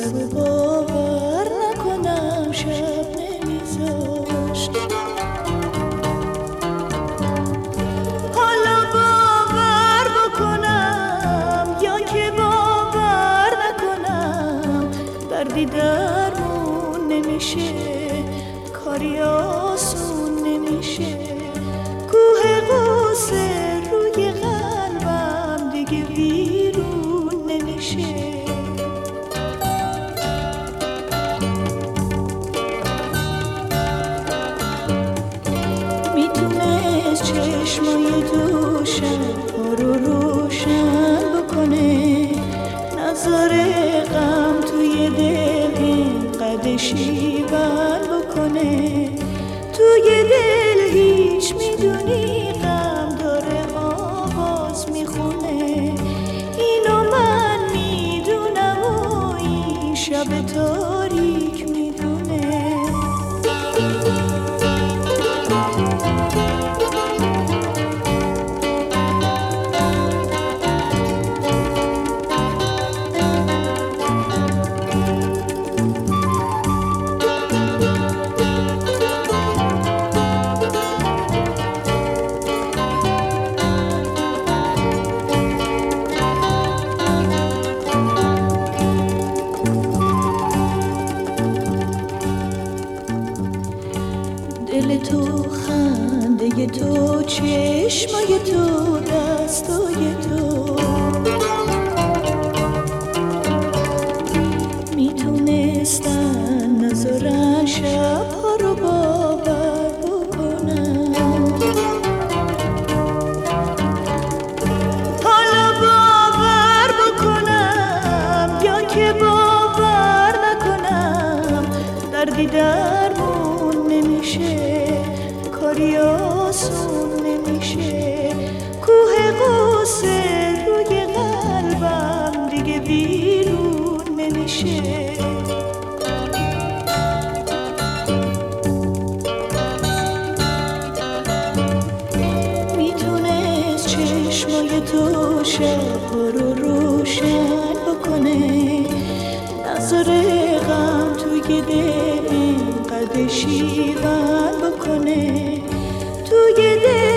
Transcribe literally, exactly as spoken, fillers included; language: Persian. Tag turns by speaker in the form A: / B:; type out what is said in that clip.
A: و باور نکنم شب نمیذاشت. حالا باور بکنم یا که باور نکنم، دردی درمون نمیشه، کاری آسون نمیشه. کوه قصه روی قلبم دیگه بیرون نمیشه. میتونست چشمای دوشم ها رو روشن بکنه، نذاره غم توی دل اینقدر شیون بکنه. توی دل هیچ میدونی غم داره آواز میخونه، اینو من میدونم و این شب تاریک میدونه. دل تو، خنده تو، چشمای تو، دستای تو میتونستن نذارن شبها رو باور بکنن. حالا باور بکنم یا که باور نکنم، دردی درمون نمیشه، کاری آسون نمیشه. کوه قصه روی قلبم دیگه بیرون نمیشه. میتونست چشمای تو شبها رو روشن بکنه، نذاره غم توی دل اینقدر شیون بکنه. توی دل